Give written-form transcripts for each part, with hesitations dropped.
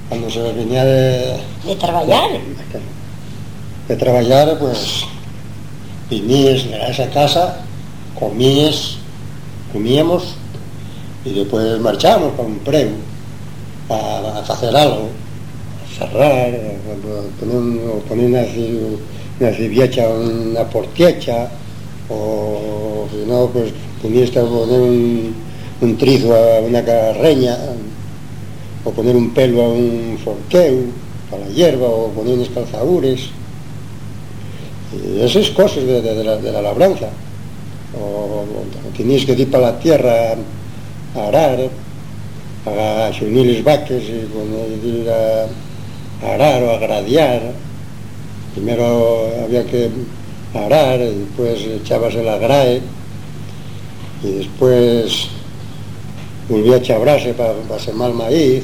cuando se venía de traballar. De traballar, pues viníes a esa casa, comíamos y después marchábamos para un preu a hacer algo, a cerrar, poner una cibiecha, una portiecha, o si no, pues ponías a poner un trizo a una carreña, o poner un pelo a un forqueu para la hierba, o poner unos calzadures, y esas cosas de la labranza. O tenías que ir para la tierra a arar, a xunir les vaques y ir a arar o a gradear. Primero había que arar y después echabas el agrae y después volvía a chabrarse para semar maíz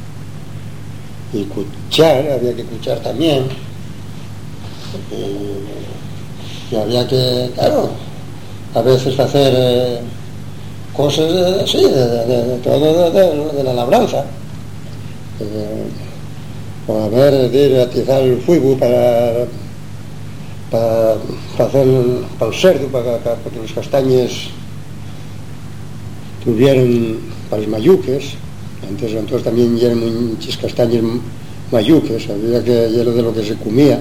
y cuchar, había que cuchar también y había que, claro, a veces hacer cosas así, de la labranza, o a ver, de ir a atizar el fuego para hacer para el cerdo, para que los castañes tuvieran para los mayuques. Entonces también eran muchos castañes mayuques, había que, era de lo que se comía.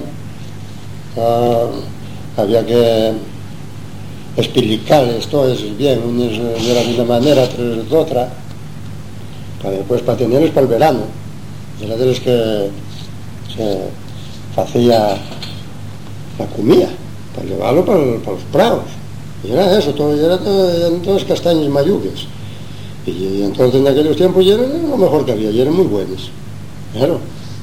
Había que espilicarles todos bien, unos de una manera, otros de otra, para después para tenerlos para el verano. Era de los que se hacía la comida, para llevarlo para los prados. Y era eso, eran todos castaños mayuques. Y entonces en aquellos tiempos ya eran lo mejor que había, y eran muy buenos. Claro.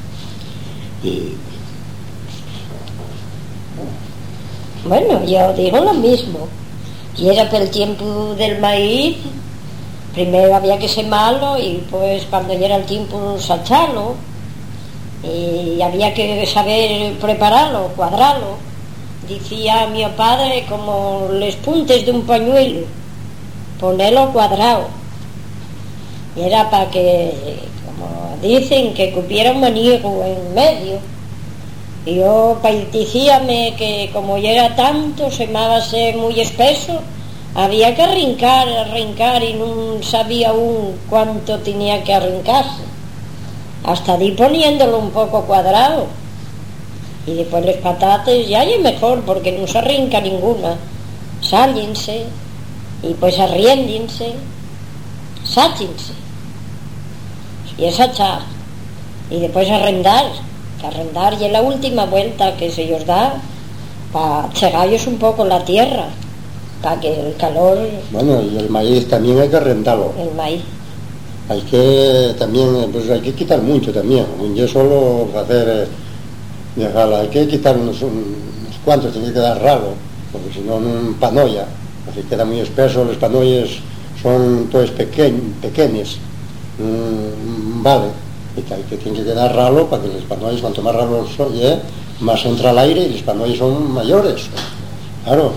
Bueno, yo digo lo mismo. Y era por el tiempo del maíz, primero había que semarlo y pues cuando ya era el tiempo sacharlo, y había que saber prepararlo, cuadrarlo. Decía mi padre como les puntes de un pañuelo, ponerlo cuadrado. Y era para que, como dicen, que cupiera un maniego en medio. Y yo decíame que como ya era tanto, semábase muy espeso, había que arrincar y no sabía aún cuánto tenía que arrincarse, hasta de ir poniéndolo un poco cuadrado. Y después las patatas ya es mejor porque no se arrinca ninguna, sállense y pues arriéndense, sáchense y es echar y después arrendar, que arrendar ya es la última vuelta que se os da para chegallos un poco la tierra, para que el calor. Bueno, y el maíz también hay que arrendarlo. El maíz hay que también, pues hay que quitar mucho también, yo solo hacer dejarlo, hay que quitar unos cuantos, tiene que quedar raro, porque si no panoya, así queda muy espeso, los panoyes son todos pequeños, vale, y hay que tiene que quedar raro para que los panoyes, cuanto más raro son, más entra el aire y los panoyes son mayores, claro.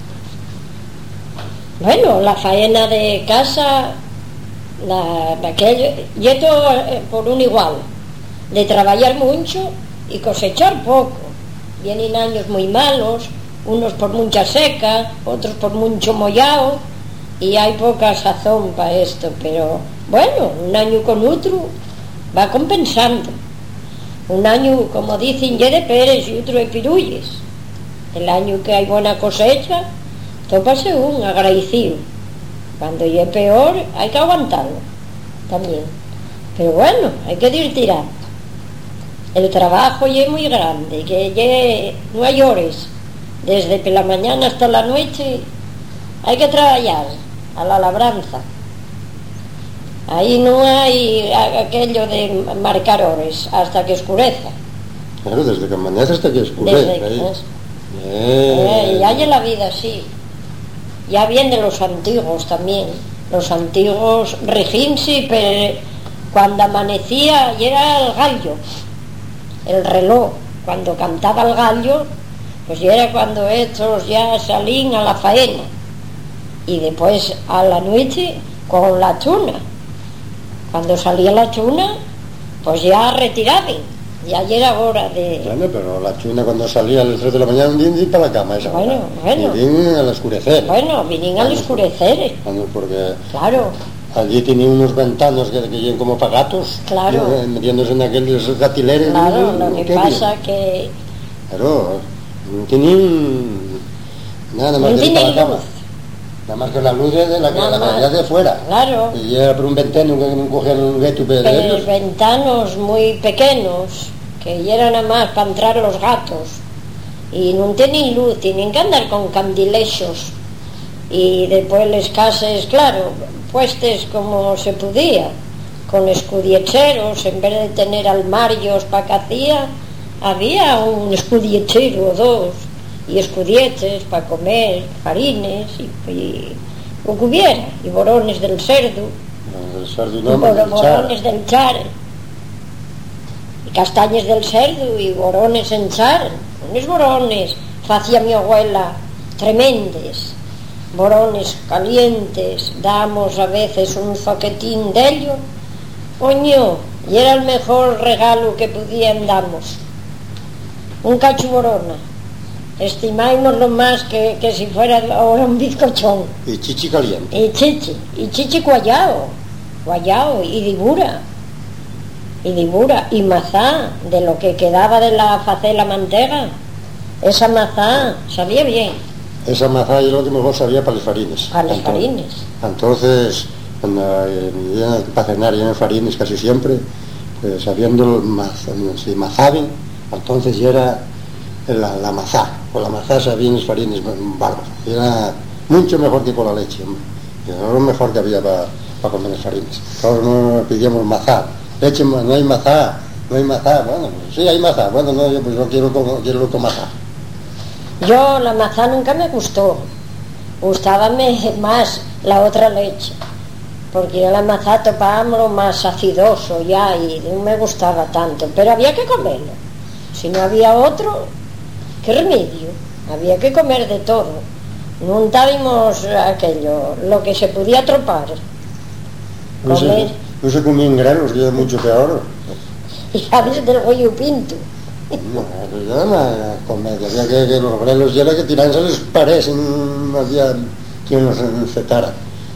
Bueno, la faena de casa, aquello, y esto por un igual, de trabajar mucho y cosechar poco. Vienen años muy malos, unos por mucha seca, otros por mucho mollao, y hay poca sazón para esto, pero bueno, un año con otro va compensando. Un año, como dicen, ya de peres y otro de pirulles. El año que hay buena cosecha, tópase un agradecido. Cuando ya es peor, hay que aguantarlo también. Pero bueno, hay que ir tirando. El trabajo ya es muy grande, que ya no hay horas. Desde por la mañana hasta la noche hay que trabajar a la labranza. Ahí no hay aquello de marcar horas hasta que oscureza. Claro, desde que amanece hasta que oscurece. Ya hay la vida así. Ya vienen los antiguos también. Los antiguos regínse, pero cuando amanecía ya era el gallo, el reloj. Cuando cantaba el gallo, pues ya era cuando estos ya salían a la faena. Y después a la noche con la chuna. Cuando salía la chuna, pues ya retiraban, ya era hora de... Bueno, pero la chuna cuando salía a las 3 de la mañana un día para la cama esa Bueno, hora. bueno. Y vienen al oscurecer. Bueno, vinieron al oscurecer, Porque claro, allí tenían unos ventanos que llegan como para gatos. Claro. Metiéndose en aquellos gatileres. claro, lo que ¿qué pasa bien? que Claro, no tenían nada más no que ir para tienen la cama. luz, Nada más que la luz de la Nada realidad más. de fuera. claro, Y era por un ventano que no cogían un gueto de ellos. ventanos muy pequeños, que ya eran nada más para entrar los gatos, y no tienen luz, tienen que andar con candilexos, y después las casas, claro, puestas como se podía, con escudiecheros, en vez de tener armarios para que hacía, había un escudiechero o dos, y escudieches para comer, farines, y lo que hubiera, y borones del cerdo, El cerdo y no, el char. borones del char, y castañas del cerdo, y borones en char, unos borones, hacía mi abuela, tremendes, borones calientes, damos a veces un zoquetín de ello, coño, y era el mejor regalo que podían darnos, un cacho borona, estimámoslo más que si fuera ahora un bizcochón, Y chichi caliente. y chichi guayao, y dibura, y mazá, de lo que quedaba de la facela mantega, esa mazá sabía bien, Esa mazá es lo que mejor sabía para los farines. para los farines. Entonces, cuando iban para cenar y eran farines casi siempre, pues sabiendo si mazaban, entonces ya era la mazá. Con la mazá sabían los farines bárbaros. Era mucho mejor que con la leche, hombre. Era lo mejor que había para comer los farines. Todos no pedíamos mazá. Leche, no hay mazá. Bueno, pues, sí hay mazá. Bueno, no, yo pues no quiero con mazá. Yo la mazá nunca me gustó, gustábame más la otra leche, porque la mazá topábamos más acidoso ya y no me gustaba tanto, pero había que comerlo, si no había otro, qué remedio, había que comer de todo, no untábamos aquello, lo que se podía tropar, comer, No se comían granos, que era mucho peor. y sabes del huello pinto. No, era una comedia, había que los grelos ya era que tirarse les parecen, no había quien los encetara.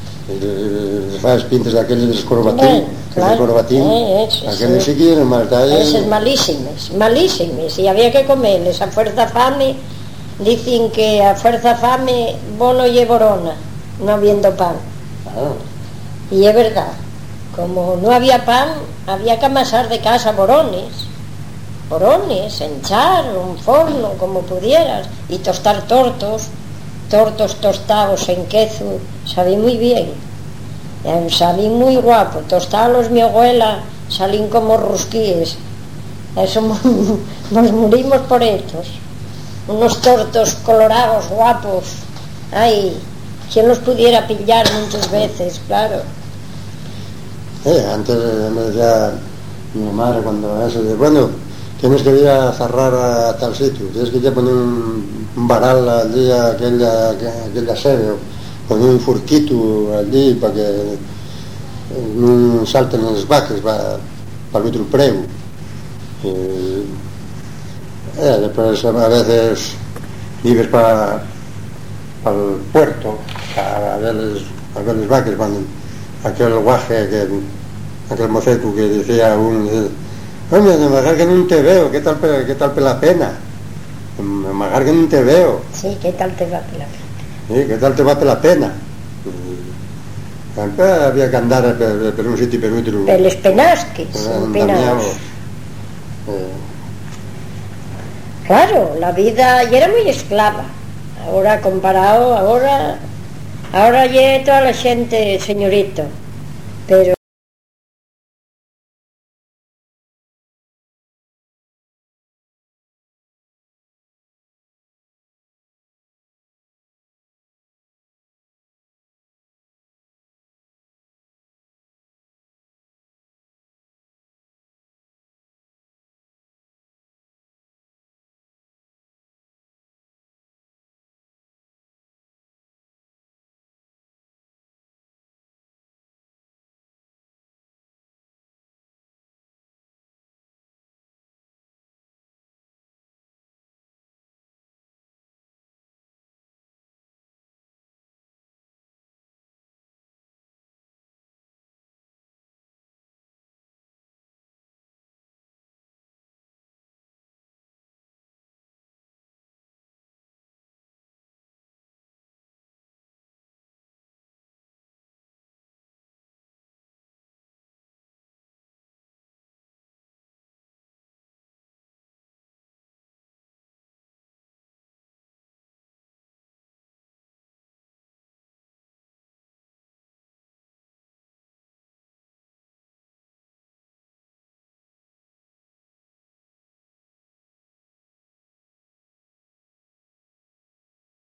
Las pintas de aquellos del corbatín, Claro, aquellos sí que eran más esas malísimas, y había que comerles a fuerza fame, dicen que a fuerza fame bono y borona, no habiendo pan, Claro. y es verdad, como no había pan, había que amasar de casa borones, hinchar un forno como pudieras y tostar tortos tostados en queso, sabí muy bien, sabí muy guapo, tostados mi abuela, salín como rosquíes, eso nos morimos por estos, unos tortos colorados, guapos, ay, quien los pudiera pillar muchas veces, claro. Antes me decía mi madre cuando eso de, bueno, tienes que ir a cerrar a tal sitio, tienes que ir a poner un varal allí a aquella sede, poner un furquito allí para que no salten los vaques para el otro preu. Después a veces vives para el puerto a ver los vaques cuando aquel guaje, aquel moceco que decía oye, de magar que no te veo, ¿qué tal la pena? De magar que no te veo. Sí, ¿qué tal te va la pena? Sí, ¿qué tal te va la pena? Siempre había que andar per un sitio y per otro. Per les penasques, penados. Claro, la vida ya era muy esclava. Ahora comparado, ahora ya toda la gente, señorito, pero